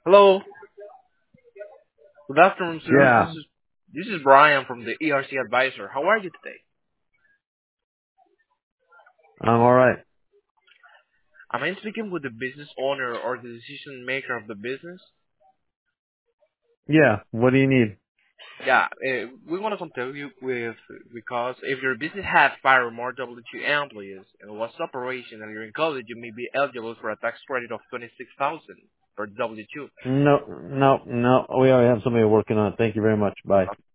Hello. Good afternoon, sir. Yeah, This is Brian from the ERC Advisor. How are you today? I'm all right. Am I speaking with the business owner or the decision maker of the business? Yeah, what do you need? Yeah, we want to contact you with because if your business has five or more W-2 employees and was operation and you're in college, you may be eligible for a tax credit of 26,000 per W-2. No, no, no. We already have somebody working on it. Thank you very much. Bye.